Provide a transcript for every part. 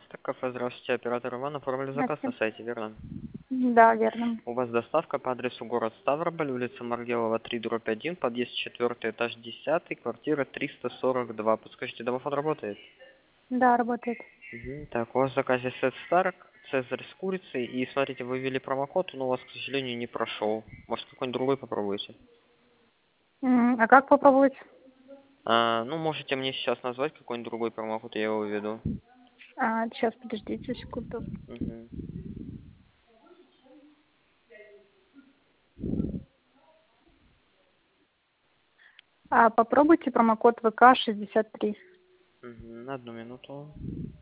Так, кафе, здравствуйте, оператор Иван, оформили заказ на Здравствуйте. сайте, верно? Да, верно. У вас доставка по адресу город Ставрополь, улица Маргелова, 3/1, подъезд 4, этаж 10, квартира 342. Подскажите, домофон работает? Да, работает. Мгм. Так, у вас в заказе сет Старк, Цезарь с курицей, и смотрите, вы ввели промокод, но у вас, к сожалению, не прошел. Может, какой-нибудь другой попробуйте? А как попробовать? Ну, можете мне сейчас назвать какой-нибудь другой промокод, я его введу. Сейчас, подождите секунду. Мгм. Попробуйте промокод ВК-63. Мгм. На одну минуту.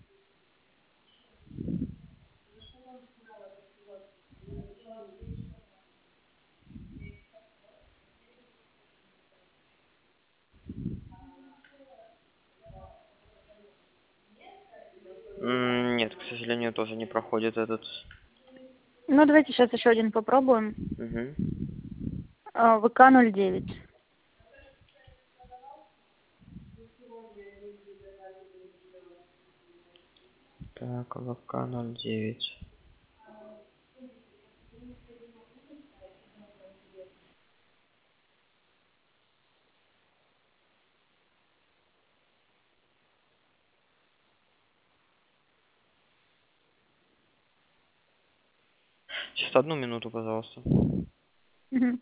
Нет, к сожалению, тоже не проходит этот. Ну, давайте сейчас еще один попробуем. Мгм. ВК-09. Так, ВК-09. Сейчас одну минуту, пожалуйста. Мгм.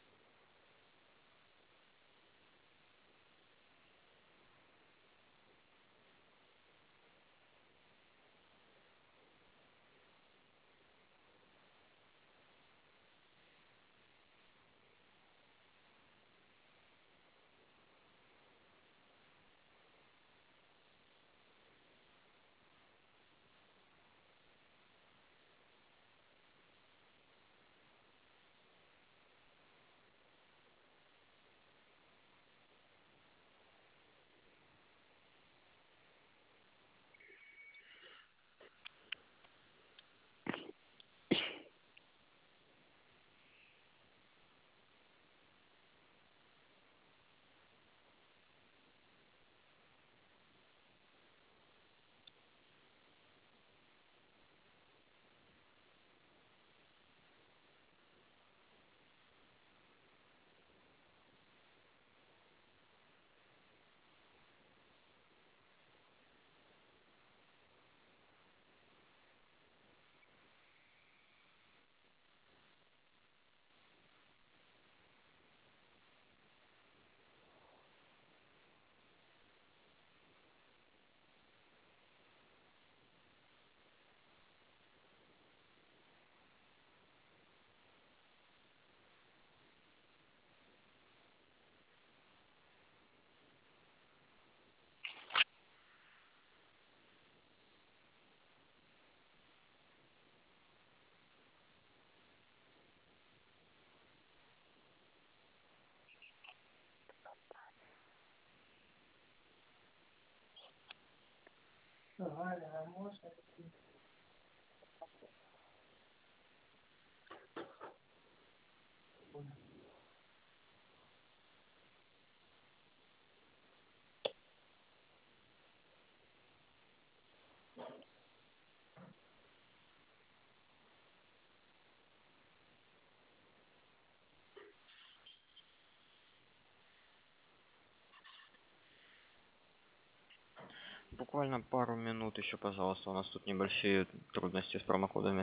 Буквально пару минут еще, пожалуйста. У нас тут небольшие трудности с промокодами.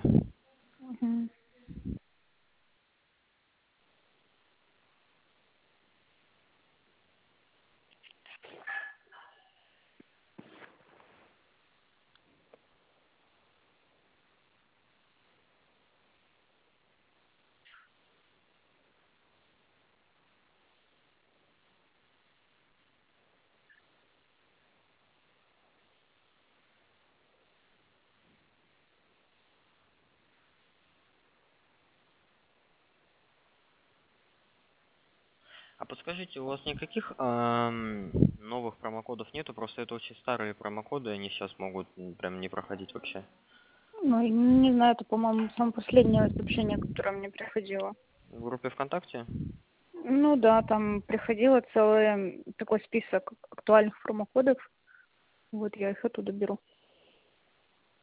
Мгм. А подскажите, у вас никаких новых промокодов нету? Просто это очень старые промокоды, они сейчас могут прям не проходить вообще. Ну, и не знаю, это, по-моему, самое последнее сообщение, которое мне приходило. В группе ВКонтакте? Ну да, там приходило целый такой список актуальных промокодов. Вот я их оттуда беру.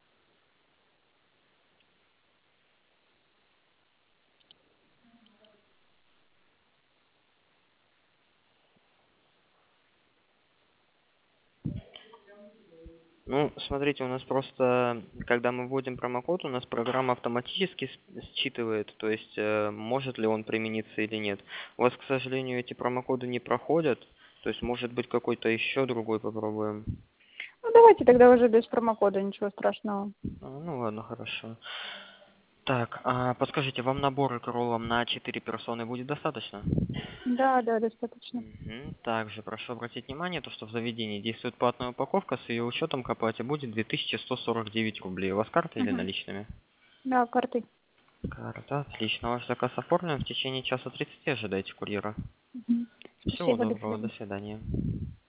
Ну, смотрите, у нас просто, когда мы вводим промокод, у нас программа автоматически считывает, то есть может ли он примениться или нет. У вас, к сожалению, эти промокоды не проходят, то есть может быть какой-то еще другой попробуем. Ну, давайте тогда уже без промокода, ничего страшного. Ну ладно, хорошо. Так, а подскажите, вам набор кроллом на 4 персоны будет достаточно? Да, да, достаточно. Мгм. Также прошу обратить внимание, то, что в заведении действует платная упаковка, с ее учетом к оплате будет 2149 рублей. У вас карта или Угу. наличными? Да, картой. Карта, отлично. Ваш заказ оформлен. В течение часа 30 ожидайте курьера. Мгм. Всего Спасибо, до доброго, до свидания. свидания.